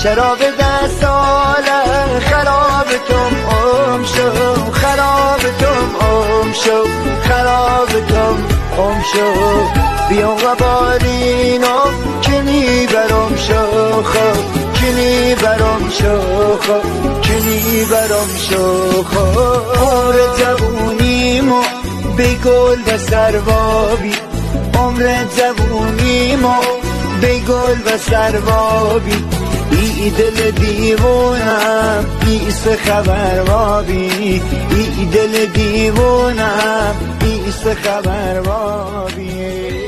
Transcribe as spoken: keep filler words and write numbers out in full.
شراب دستاله خرابتم ام شو خرابتم ام شو خرابتم ام شو بیا و بارینو کنی برام شو خب کنی برام شو خب کنی برام شو خب عمر جوونیمو به گل و سروابی عمر جوونیمو به گل و سروابی ای دل دیوونم ایست خبر وابی ای دل دیوونم ایست خبر وابی